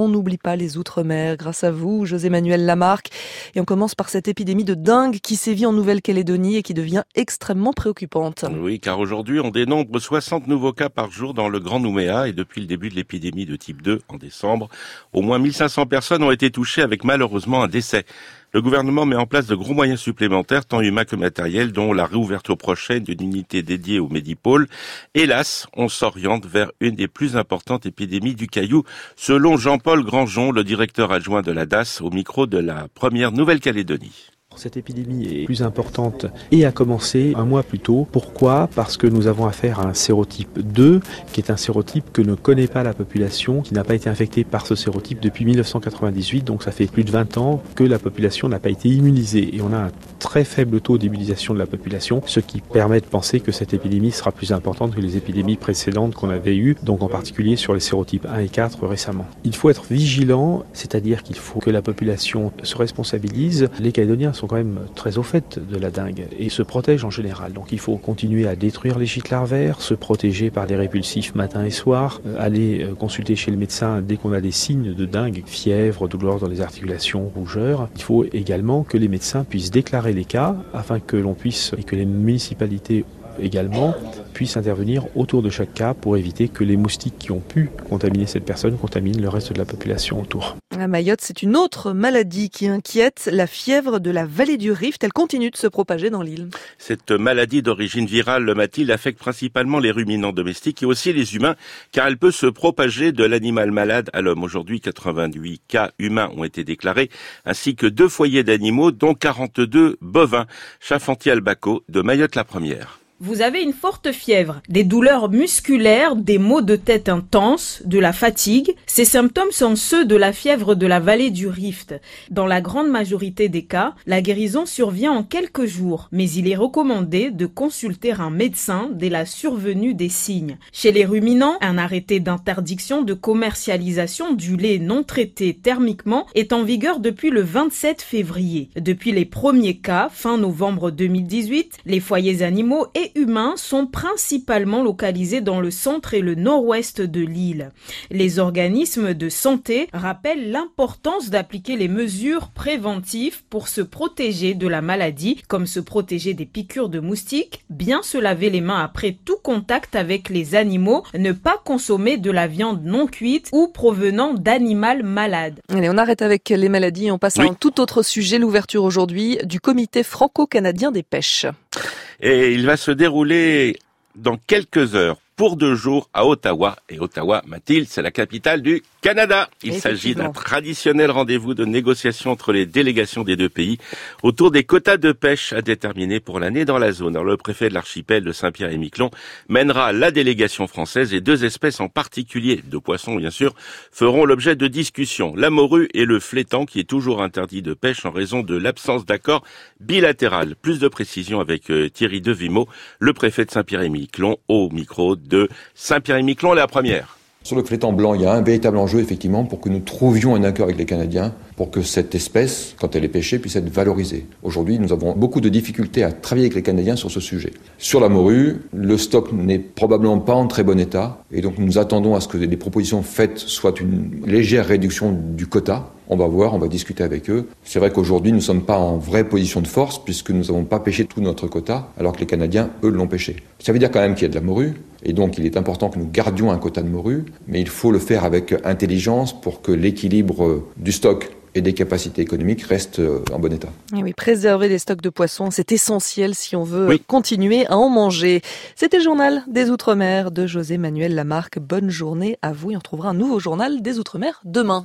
on n'oublie pas les Outre-mer grâce à vous, José-Manuel Lamarque. Et on commence par cette épidémie de dengue qui sévit en Nouvelle-Calédonie et qui devient extrêmement préoccupante. Oui, car aujourd'hui, on dénombre 60 nouveaux cas par jour dans le Grand Nouméa et depuis le début de l'épidémie de type 2 en décembre, au moins 1500 personnes ont été touchées avec malheureusement un décès. Le gouvernement met en place de gros moyens supplémentaires, tant humains que matériels, dont la réouverture prochaine d'une unité dédiée au Médipôle. Hélas, on s'oriente vers une des plus importantes épidémies du Caillou, selon Jean-Paul Grangeon, le directeur adjoint de la DAS, au micro de la première Nouvelle-Calédonie. Cette épidémie est plus importante et a commencé un mois plus tôt. Pourquoi ? Parce que nous avons affaire à un sérotype 2, qui est un sérotype que ne connaît pas la population, qui n'a pas été infectée par ce sérotype depuis 1998. Donc ça fait plus de 20 ans que la population n'a pas été immunisée. Et on a un très faible taux d'immunisation de la population, ce qui permet de penser que cette épidémie sera plus importante que les épidémies précédentes qu'on avait eues, donc en particulier sur les sérotypes 1 et 4 récemment. Il faut être vigilant, c'est-à-dire qu'il faut que la population se responsabilise. Les Calédoniens sont quand même très au fait de la dengue et se protègent en général. Donc il faut continuer à détruire les gîtes larvaires, se protéger par des répulsifs matin et soir, aller consulter chez le médecin dès qu'on a des signes de dengue, fièvre, douleur dans les articulations, rougeur. Il faut également que les médecins puissent déclarer les cas afin que l'on puisse, et que les municipalités également puissent intervenir autour de chaque cas pour éviter que les moustiques qui ont pu contaminer cette personne contaminent le reste de la population autour. À Mayotte, c'est une autre maladie qui inquiète, la fièvre de la vallée du Rift. Elle continue de se propager dans l'île. Cette maladie d'origine virale, le Mathilde, affecte principalement les ruminants domestiques et aussi les humains, car elle peut se propager de l'animal malade à l'homme. Aujourd'hui, 88 cas humains ont été déclarés, ainsi que 2 foyers d'animaux, dont 42 bovins. Chafanti Albaco de Mayotte la Première. Vous avez une forte fièvre, des douleurs musculaires, des maux de tête intenses, de la fatigue. Ces symptômes sont ceux de la fièvre de la vallée du Rift. Dans la grande majorité des cas, la guérison survient en quelques jours, mais il est recommandé de consulter un médecin dès la survenue des signes. Chez les ruminants, un arrêté d'interdiction de commercialisation du lait non traité thermiquement est en vigueur depuis le 27 février. Depuis les premiers cas, fin novembre 2018, les foyers animaux et humains sont principalement localisés dans le centre et le nord-ouest de l'île. Les organismes de santé rappellent l'importance d'appliquer les mesures préventives pour se protéger de la maladie, comme se protéger des piqûres de moustiques, bien se laver les mains après tout contact avec les animaux, ne pas consommer de la viande non cuite ou provenant d'animal malade. Allez, on arrête avec les maladies et on passe à un tout autre sujet, l'ouverture aujourd'hui du comité franco-canadien des pêches. Et il va se dérouler dans quelques heures pour 2 jours à Ottawa. Et Ottawa, Mathilde, c'est la capitale du Canada. Il s'agit d'un traditionnel rendez-vous de négociation entre les délégations des 2 pays autour des quotas de pêche à déterminer pour l'année dans la zone. Alors, le préfet de l'archipel de Saint-Pierre-et-Miquelon mènera la délégation française et 2 espèces en particulier, de poissons bien sûr, feront l'objet de discussions. La morue et le flétan qui est toujours interdit de pêche en raison de l'absence d'accord bilatéral. Plus de précisions avec Thierry Devimo, le préfet de Saint-Pierre-et-Miquelon, au micro de Saint-Pierre-et-Miquelon, la première. Sur le flétan blanc, il y a un véritable enjeu, effectivement, pour que nous trouvions un accord avec les Canadiens, pour que cette espèce, quand elle est pêchée, puisse être valorisée. Aujourd'hui, nous avons beaucoup de difficultés à travailler avec les Canadiens sur ce sujet. Sur la morue, le stock n'est probablement pas en très bon état, et donc nous attendons à ce que les propositions faites soient une légère réduction du quota. On va voir, on va discuter avec eux. C'est vrai qu'aujourd'hui, nous ne sommes pas en vraie position de force, puisque nous n'avons pas pêché tout notre quota, alors que les Canadiens, eux, l'ont pêché. Ça veut dire quand même qu'il y a de la morue, et donc il est important que nous gardions un quota de morue, mais il faut le faire avec intelligence pour que l'équilibre du stock et des capacités économiques restent en bon état. Et oui, préserver les stocks de poissons, c'est essentiel si on veut continuer à en manger. C'était le journal des Outre-mer de José-Manuel Lamarque. Bonne journée à vous et on trouvera un nouveau journal des Outre-mer demain.